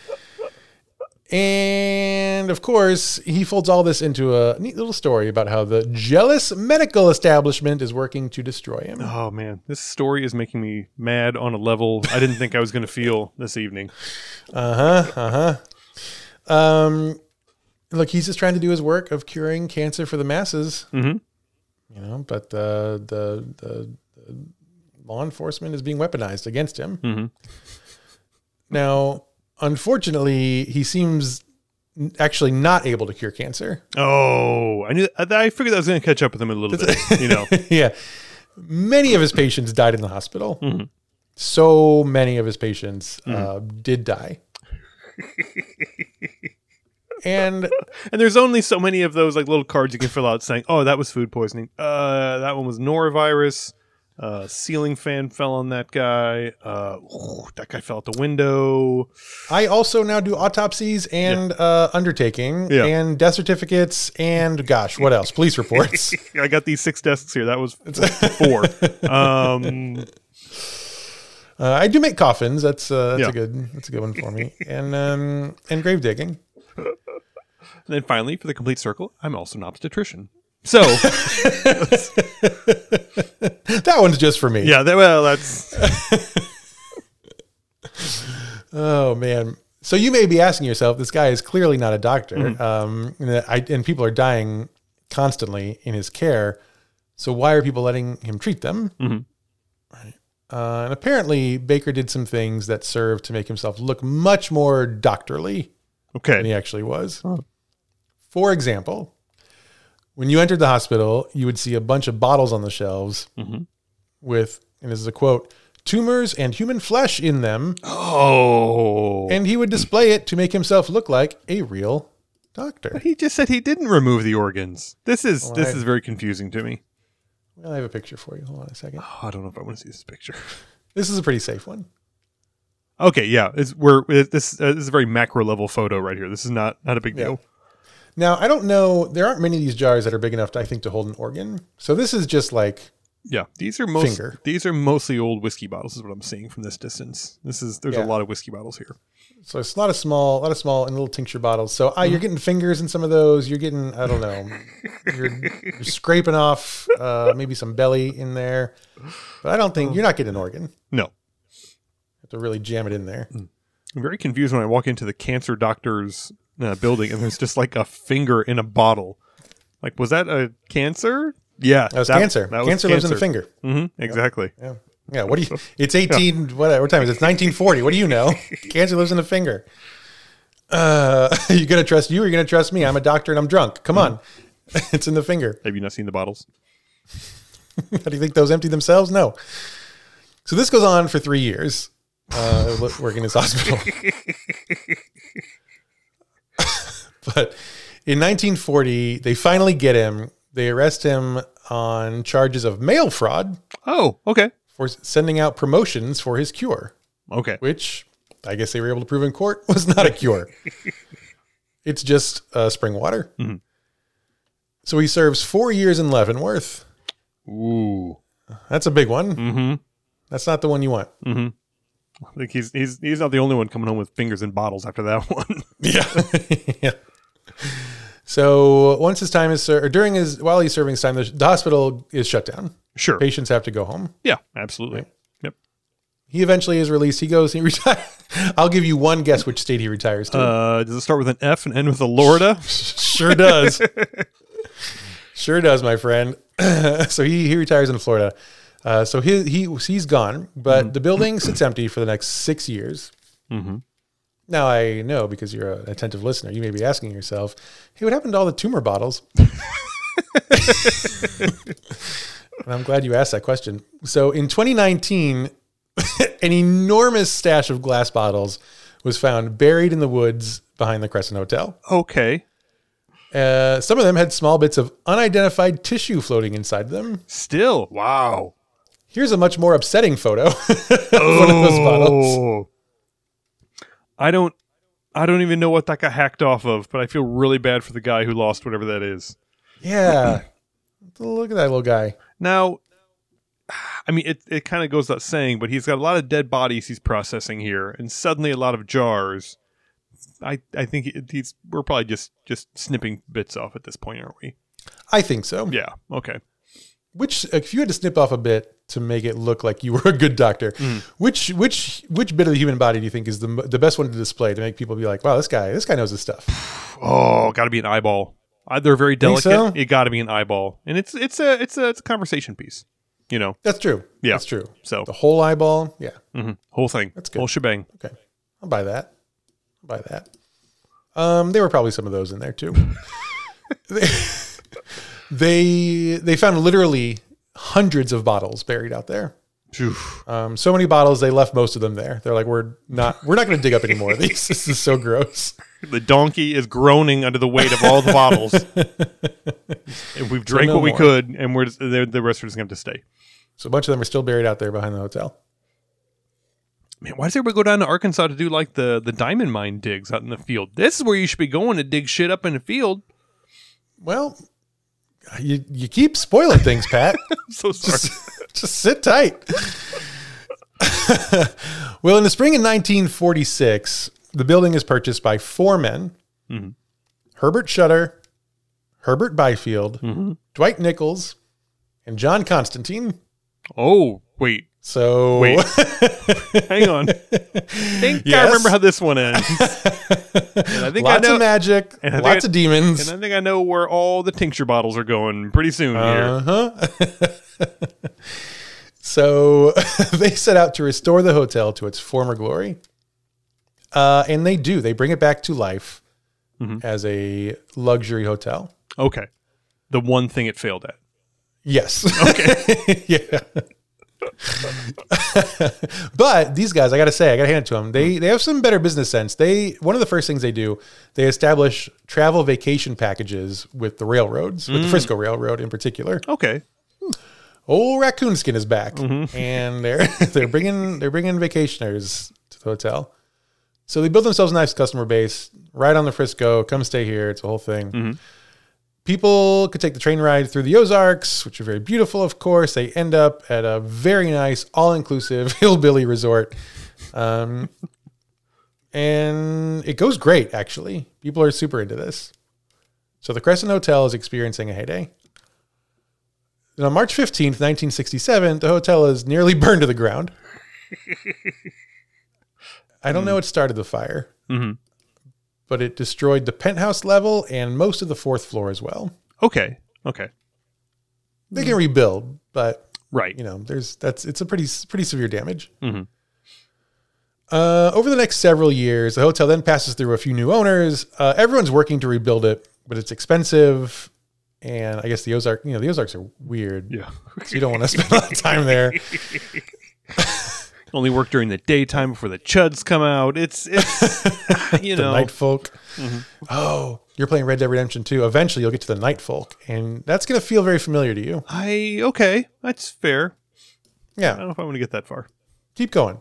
And of course, he folds all this into a neat little story about how the jealous medical establishment is working to destroy him. Oh man, this story is making me mad on a level I didn't think I was going to feel this evening. Look, he's just trying to do his work of curing cancer for the masses. Mm-hmm. You know, but the law enforcement is being weaponized against him. Mm-hmm. Now, unfortunately, he seems actually not able to cure cancer. Oh, I figured I was going to catch up with him a little bit, you know. Yeah. Many of his patients died in the hospital. Mm-hmm. So many of his patients did die. And there's only so many of those like little cards you can fill out saying, oh, that was food poisoning. That one was norovirus. Ceiling fan fell on that guy. That guy fell out the window. I also now do autopsies and undertaking and death certificates and gosh, what else? Police reports. I got these 6 desks here. That was 4. I do make coffins. That's a good one for me. And grave digging. And then finally, for the complete circle, I'm also an obstetrician. So that one's just for me. Yeah, that's. Oh man! So you may be asking yourself, this guy is clearly not a doctor, and people are dying constantly in his care. So why are people letting him treat them? Mm-hmm. Right. And apparently, Baker did some things that served to make himself look much more doctorly than he actually was. Oh. For example, when you entered the hospital, you would see a bunch of bottles on the shelves with, and this is a quote, tumors and human flesh in them. Oh. And he would display it to make himself look like a real doctor. But he just said he didn't remove the organs. This is very confusing to me. Well, I have a picture for you. Hold on a second. Oh, I don't know if I want to see this picture. This is a pretty safe one. Okay, yeah. This is a very macro level photo right here. This is not a big deal. Now, I don't know. There aren't many of these jars that are big enough, to hold an organ. So this is just like these are mostly old whiskey bottles is what I'm seeing from this distance. There's a lot of whiskey bottles here. So it's a lot of small and little tincture bottles. So you're getting fingers in some of those. You're getting, I don't know, you're scraping off maybe some belly in there. But I don't think you're not getting an organ. No. You have to really jam it in there. I'm very confused when I walk into the cancer doctor's building and there's just like a finger in a bottle. Like, was that a cancer? Yeah. That was cancer. Cancer lives in the finger. Mm-hmm, exactly. Yeah. Yeah. What do you, it's 18, what time is it? It's 1940. What do you know? Cancer lives in the finger. Are you going to trust you or are you going to trust me? I'm a doctor and I'm drunk. Come on. It's in the finger. Have you not seen the bottles? How do you think those empty themselves? No. So this goes on for 3 years, working in this hospital. But in 1940, they finally get him. They arrest him on charges of mail fraud. Oh, okay. For sending out promotions for his cure. Okay. Which I guess they were able to prove in court was not a cure. It's just spring water. Mm-hmm. So he serves 4 years in Leavenworth. Ooh. That's a big one. Mm-hmm. That's not the one you want. Mm-hmm. I think he's not the only one coming home with fingers in bottles after that one. Yeah. Yeah. So once his time is while he's serving his time, the hospital is shut down. Sure. Patients have to go home. Yeah, absolutely. Right. Yep. He eventually is released. He retires. I'll give you one guess which state he retires to. Does it start with an F and end with a Florida? Sure does. Sure does, my friend. So he retires in Florida. So he's gone, but the building sits empty for the next 6 years. Mm-hmm. Now I know, because you're an attentive listener, you may be asking yourself, "Hey, what happened to all the tumor bottles?" And I'm glad you asked that question. So in 2019, an enormous stash of glass bottles was found buried in the woods behind the Crescent Hotel. Okay. Some of them had small bits of unidentified tissue floating inside them. Still, wow. Here's a much more upsetting photo of one of those bottles. I don't even know what that got hacked off of, but I feel really bad for the guy who lost whatever that is. Yeah. Look at that little guy. Now, I mean, it kind of goes without saying, but he's got a lot of dead bodies he's processing here, and suddenly a lot of jars. I think we're probably just snipping bits off at this point, aren't we? I think so. Yeah. Okay. If you had to snip off a bit to make it look like you were a good doctor, which bit of the human body do you think is the best one to display to make people be like, wow, this guy knows his stuff? Oh, got to be an eyeball. They're very delicate. So? It got to be an eyeball, and it's a conversation piece. You know. That's true. Yeah, that's true. So the whole eyeball, yeah, whole thing. That's good. Whole shebang. Okay, I'll buy that. There were probably some of those in there too. They found literally hundreds of bottles buried out there. So many bottles, they left most of them there. They're like, we're not going to dig up any more of these. This is so gross. The donkey is groaning under the weight of all the bottles. And we've drank what we could, and the rest are just going to have to stay. So a bunch of them are still buried out there behind the hotel. Man, why does everybody go down to Arkansas to do like the diamond mine digs out in the field? This is where you should be going to dig shit up in the field. Well, you keep spoiling things, Pat. I'm so sorry. Just sit tight. Well, in the spring of 1946, the building is purchased by 4 men. Mm-hmm. Herbert Shutter, Herbert Byfield, Dwight Nichols, and John Constantine. Oh, wait. So wait, hang on. I remember how this one ends. And I think lots of magic, and lots of demons, and I think I know where all the tincture bottles are going pretty soon here. So they set out to restore the hotel to its former glory, and they do. They bring it back to life as a luxury hotel. Okay, the one thing it failed at. Yes. Okay. Yeah. But these guys, I got to hand it to them. They have some better business sense. One of the first things they do, they establish travel vacation packages with the railroads, with the Frisco Railroad in particular. Okay. Old Raccoon Skin is back, and they're bringing vacationers to the hotel. So they build themselves a nice customer base right on the Frisco. Come stay here. It's a whole thing. People could take the train ride through the Ozarks, which are very beautiful, of course. They end up at a very nice, all-inclusive hillbilly resort. And it goes great, actually. People are super into this. So the Crescent Hotel is experiencing a heyday. And on March 15th, 1967, the hotel is nearly burned to the ground. I don't know what started the fire. But it destroyed the penthouse level and most of the 4th floor as well. Okay. They can rebuild, but right, it's a pretty severe damage. Over the next several years, the hotel then passes through a few new owners. Everyone's working to rebuild it, but it's expensive, and I guess the Ozarks are weird. Yeah, so you don't want to spend a lot of time there. Only work during the daytime before the chuds come out. It's the night folk. Oh, you're playing Red Dead Redemption 2. Eventually you'll get to the night folk, and that's going to feel very familiar to you. Okay, that's fair. Yeah. I don't know if I want to get that far. Keep going.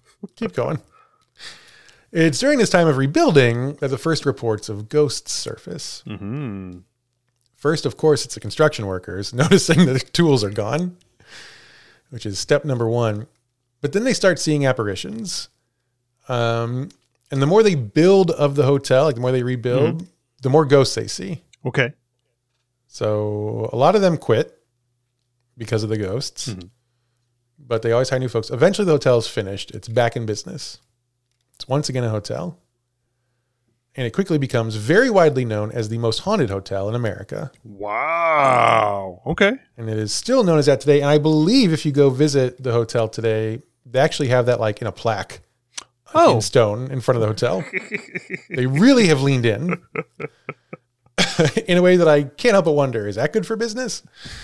It's during this time of rebuilding that the first reports of ghosts surface. First, of course, it's the construction workers noticing that the tools are gone, which is step number one. But then they start seeing apparitions. And the more they build of the hotel, like the more they rebuild, the more ghosts they see. Okay. So a lot of them quit because of the ghosts, but they always hire new folks. Eventually the hotel is finished. It's back in business. It's once again a hotel. And it quickly becomes very widely known as the most haunted hotel in America. Wow. Okay. And it is still known as that today. And I believe if you go visit the hotel today, they actually have that like in a plaque in stone in front of the hotel. They really have leaned in in a way that I can't help but wonder, is that good for business?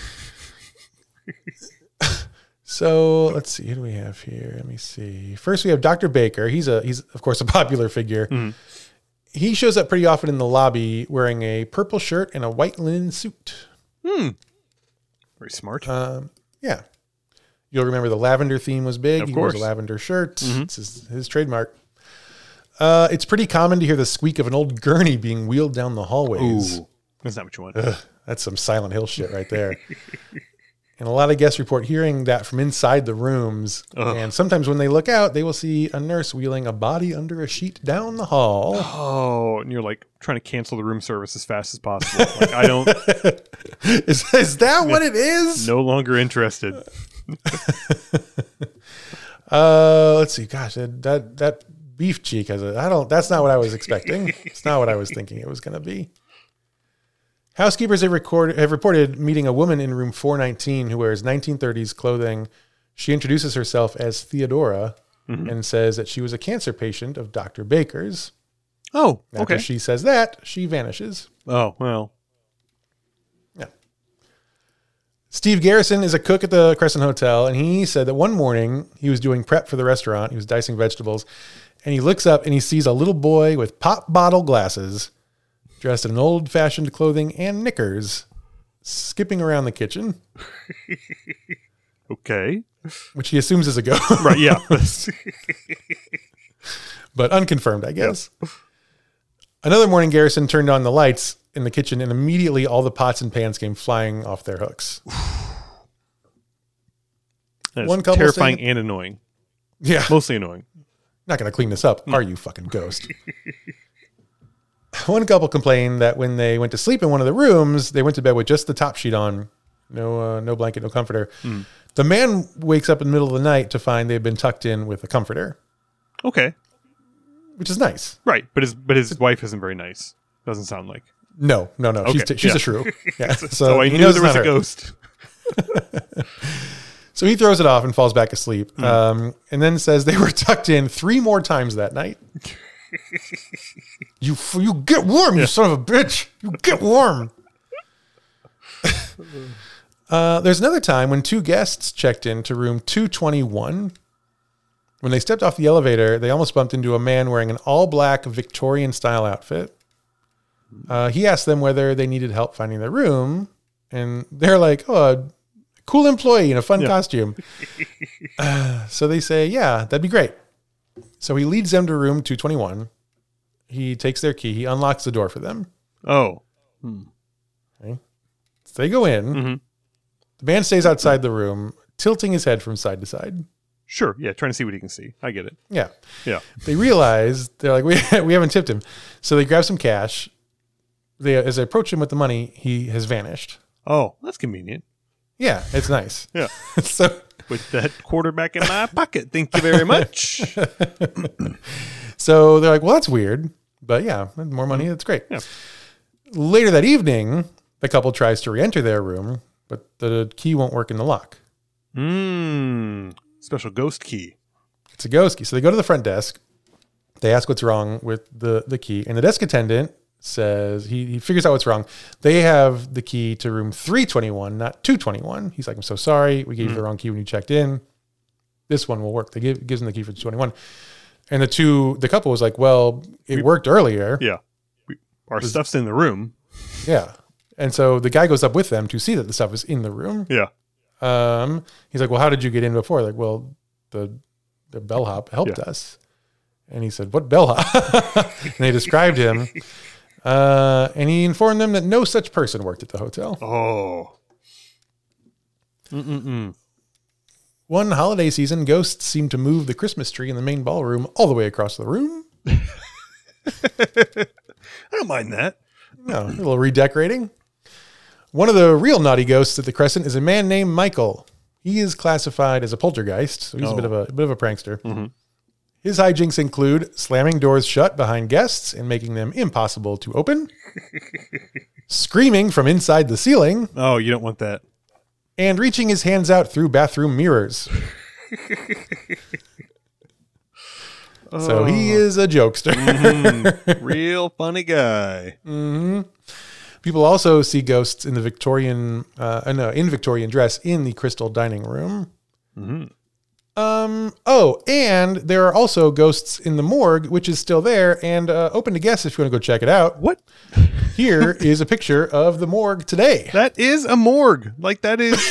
So let's see. Who do we have here? Let me see. First, we have Dr. Baker. He's of course a popular figure. He shows up pretty often in the lobby wearing a purple shirt and a white linen suit. Very smart. Yeah. You'll remember the lavender theme was big. Of course. He wears a lavender shirt. It's his trademark. It's pretty common to hear the squeak of an old gurney being wheeled down the hallways. Ooh, that's not what you want. That's some Silent Hill shit right there. And a lot of guests report hearing that from inside the rooms. And sometimes when they look out, they will see a nurse wheeling a body under a sheet down the hall. Oh, and you're like trying to cancel the room service as fast as possible. Like, I don't. Is that what it is? No longer interested. Let's see. Gosh, that beef cheek has that's not what I was expecting. It's not what I was thinking it was going to be. Housekeepers have reported meeting a woman in room 419 who wears 1930s clothing. She introduces herself as Theodora and says that she was a cancer patient of Dr. Baker's. Oh, After she says that, she vanishes. Oh, well. Yeah. Steve Garrison is a cook at the Crescent Hotel, and he said that one morning he was doing prep for the restaurant. He was dicing vegetables, and he looks up and he sees a little boy with pop bottle glasses dressed in old-fashioned clothing and knickers, skipping around the kitchen. Okay. Which he assumes is a ghost. Right, yeah. But unconfirmed, I guess. Yep. Another morning, Garrison turned on the lights in the kitchen, and immediately all the pots and pans came flying off their hooks. One couple terrifying and annoying. Yeah. Mostly annoying. Not going to clean this up, are you, fucking ghost? One couple complained that when they went to sleep in one of the rooms, they went to bed with just the top sheet on. No blanket, no comforter. The man wakes up in the middle of the night to find they've been tucked in with a comforter. Okay. Which is nice. Right. But his wife isn't very nice. Doesn't sound like. No. Okay. She's a shrew. Yeah. So I knew there was a ghost. So he throws it off and falls back asleep. And then says they were tucked in 3 more times that night. You get warm, you son of a bitch. You get warm. There's another time when 2 guests checked into room 221. When they stepped off the elevator, they almost bumped into a man wearing an all-black Victorian-style outfit. He asked them whether they needed help finding their room, and they're like, "Oh, a cool employee in a fun costume." So they say, "Yeah, that'd be great." So he leads them to room 221. He takes their key. He unlocks the door for them. Oh. Okay. So they go in. The man stays outside the room, tilting his head from side to side. Sure. Yeah. Trying to see what he can see. I get it. Yeah. Yeah. They realize, they're like, we haven't tipped him. So they grab some cash. As they approach him with the money, he has vanished. Oh, that's convenient. Yeah. It's nice. Yeah. So with that quarterback in my pocket. Thank you very much. So they're like, well, that's weird. But yeah, more money. That's great. Yeah. Later that evening, the couple tries to re-enter their room, but the key won't work in the lock. Special ghost key. It's a ghost key. So they go to the front desk. They ask what's wrong with the key. And the desk attendant says, he figures out what's wrong. They have the key to room 321, not 221. He's like, I'm so sorry. We gave you the wrong key when you checked in. This one will work. They gives them the key for 221. And the couple was like, well, it worked earlier. Yeah. Our stuff's in the room. Yeah. And so the guy goes up with them to see that the stuff is in the room. Yeah. He's like, well, how did you get in before? Like, well, the bellhop helped us. And he said, what bellhop? And they described him. And he informed them that no such person worked at the hotel. Oh. One holiday season, ghosts seemed to move the Christmas tree in the main ballroom all the way across the room. I don't mind that. No, a little redecorating. One of the real naughty ghosts at the Crescent is a man named Michael. He is classified as a poltergeist, so he's a bit of a prankster. Mm-hmm. His hijinks include slamming doors shut behind guests and making them impossible to open, screaming from inside the ceiling, Oh, you don't want that. and reaching his hands out through bathroom mirrors. So he is a jokester. Real funny guy. People also see ghosts in the Victorian dress in the Crystal Dining Room. And there are also ghosts in the morgue, which is still there and open to guests if you want to go check it out. What? Here is a picture of the morgue today. That is a morgue. Like that is.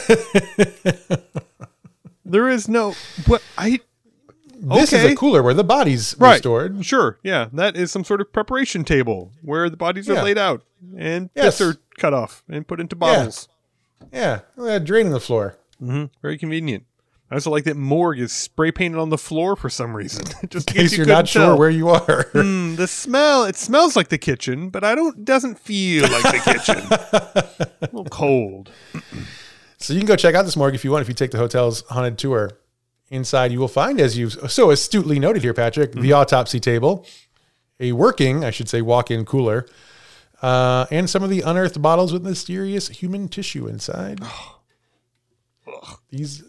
There is no. What I. This is a cooler where the bodies were stored. Sure. Yeah. That is some sort of preparation table where the bodies are laid out and bits are cut off and put into bottles. Yeah. Drain in the floor. Very convenient. I also like that morgue is spray painted on the floor for some reason. Just In case you're not sure where you are. The smell, it smells like the kitchen, but doesn't feel like the kitchen. A little cold. So you can go check out this morgue if you want, if you take the hotel's haunted tour. Inside, you will find, as you've so astutely noted here, Patrick, the autopsy table, a working, I should say, walk-in cooler, and some of the unearthed bottles with mysterious human tissue inside. These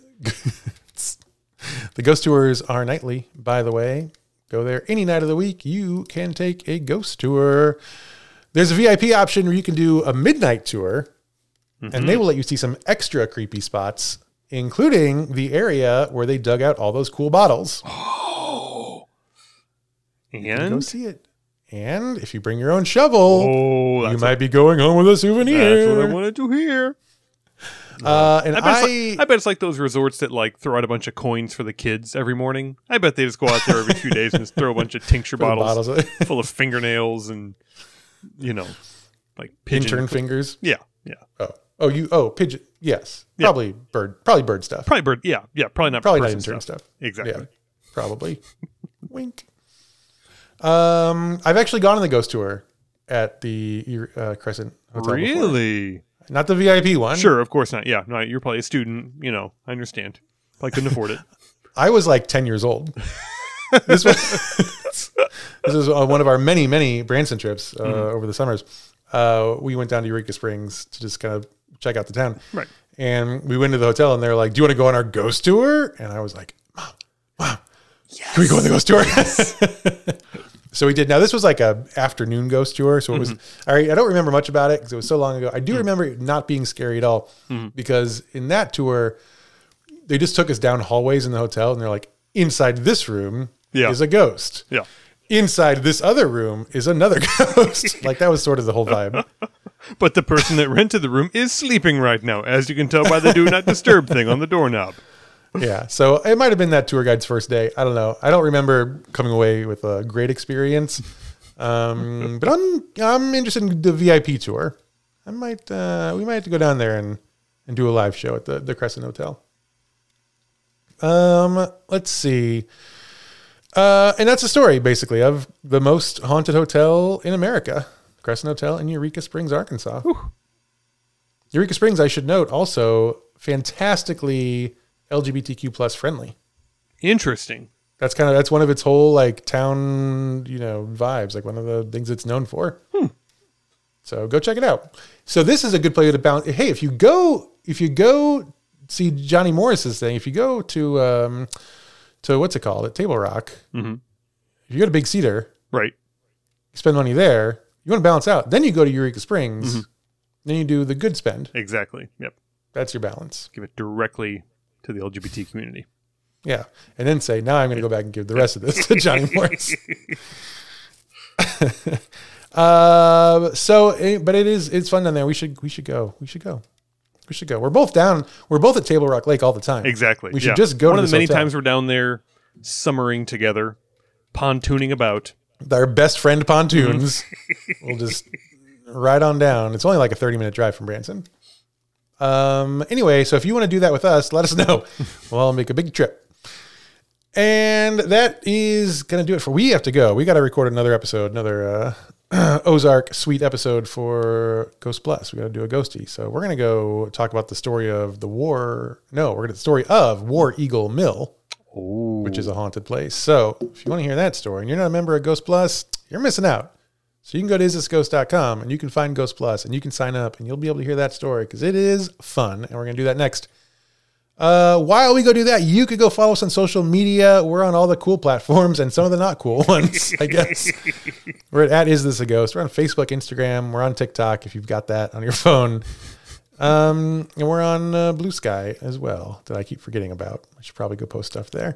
the ghost tours are nightly, by the way. Go there any night of the week. You can take a ghost tour. There's a VIP option where you can do a midnight tour, and they will let you see some extra creepy spots, including the area where they dug out all those cool bottles. Oh. And go see it. And if you bring your own shovel, you might be going home with a souvenir. That's what I wanted to hear. I bet it's like those resorts that like throw out a bunch of coins for the kids every morning. I bet they just go out there every few days and just throw a bunch of tincture bottles full of fingernails and, like pigeon intern fingers. Yeah. Pigeon. Yes. Probably bird stuff. Probably bird. Yeah. Probably not intern stuff. Exactly. Yeah, probably. Wink. I've actually gone on the ghost tour at the Crescent Hotel. Really? Before. Not the VIP one. Sure, of course not. Yeah, no, you're probably a student. I understand. Probably couldn't afford it. I was like 10 years old. This was one of our many, many Branson trips over the summers. We went down to Eureka Springs to just kind of check out the town. Right. And we went to the hotel and they're like, do you want to go on our ghost tour? And I was like, Mom, yes. Can we go on the ghost tour? Yes. So we did. Now, this was like a afternoon ghost tour. So it was, I don't remember much about it because it was so long ago. I do remember it not being scary at all because in that tour, they just took us down hallways in the hotel and they're like, inside this room is a ghost. Yeah. Inside this other room is another ghost. Like that was sort of the whole vibe. But the person that rented the room is sleeping right now, as you can tell by the do not disturb thing on the doorknob. Yeah. So it might have been that tour guide's first day. I don't know. I don't remember coming away with a great experience. But I'm interested in the VIP tour. We might have to go down there and do a live show at the Crescent Hotel. Let's see. And that's a story basically of the most haunted hotel in America, Crescent Hotel in Eureka Springs, Arkansas. Whew. Eureka Springs, I should note, also fantastically LGBTQ plus friendly. Interesting. That's one of its whole like town, vibes, like one of the things it's known for. So go check it out. So this is a good place to bounce. Hey, if you go see Johnny Morris's thing, if you go to what's it called at Table Rock, if you go to Big Cedar, right, you spend money there. You want to balance out, then you go to Eureka Springs, then you do the good spend. Exactly. Yep. That's your balance. Give it directly to the LGBT community. Yeah. And then say, now I'm going to go back and give the rest of this to Johnny Morris. But it's fun down there. We should go. We're both down. We're both at Table Rock Lake all the time. Exactly. We should just go One to of the many hotel. times we're down there summering together, pontooning about. our best friend pontoons. We'll just ride on down. It's only like a 30-minute drive from Branson. Anyway, so if you want to do that with us, let us know. We'll make a big trip. And that is going to do it for, we have to go. We got to record another episode, another Ozark sweet episode for Ghost Plus. We got to do a ghosty. So we're going to go talk about the story of we're going to the story of War Eagle Mill, which is a haunted place. So if you want to hear that story and you're not a member of Ghost Plus, you're missing out. So you can go to isthisghost.com and you can find Ghost Plus and you can sign up and you'll be able to hear that story because it is fun. And we're going to do that next. While we go do that, you could go follow us on social media. We're on all the cool platforms and some of the not cool ones, I guess. We're at Is This a Ghost? We're on Facebook, Instagram. We're on TikTok if you've got that on your phone. And we're on Blue Sky as well that I keep forgetting about. I should probably go post stuff there.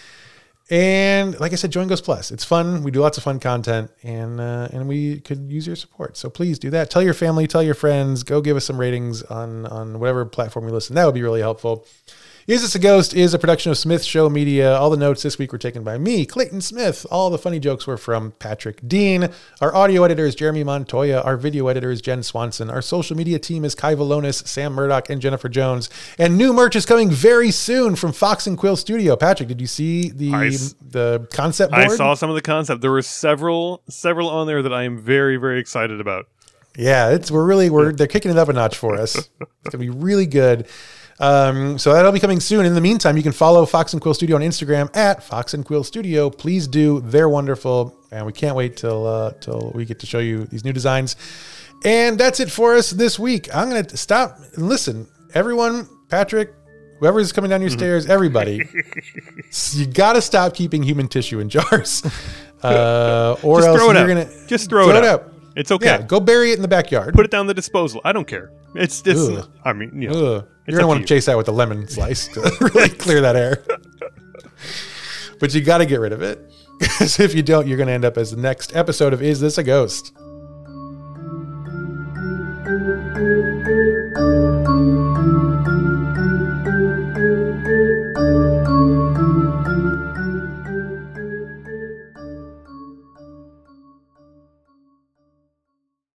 And like I said, join Ghost Plus. It's fun. We do lots of fun content and we could use your support. So please do that. Tell your family, tell your friends, go give us some ratings on whatever platform you listen. That would be really helpful. Is This a Ghost is a production of Smith Show Media. All the notes this week were taken by me, Clayton Smith. All the funny jokes were from Patrick Dean. Our audio editor is Jeremy Montoya. Our video editor is Jen Swanson. Our social media team is Kai Valonis, Sam Murdoch, and Jennifer Jones. And new merch is coming very soon from Fox and Quill Studio. Patrick, did you see the concept board? I saw some of the concept. There were several on there that I am very, very excited about. Yeah, they're kicking it up a notch for us. It's gonna be really good. So that'll be coming soon. In the meantime, you can follow Fox and Quill Studio on Instagram at Fox and Quill Studio. Please do. They're wonderful. And we can't wait till we get to show you these new designs. And that's it for us this week. I'm going to stop and listen. Everyone, Patrick, whoever's coming down your stairs, everybody, you got to stop keeping human tissue in jars. Or just else throw it you're out. going to Just throw it out. It's okay. Yeah, go bury it in the backyard. Put it down the disposal. I don't care. It's just, Ugh. I mean, you know, You're going to want to chase that with a lemon slice to really clear that air. But you got to get rid of it. Because if you don't, you're going to end up as the next episode of Is This a Ghost?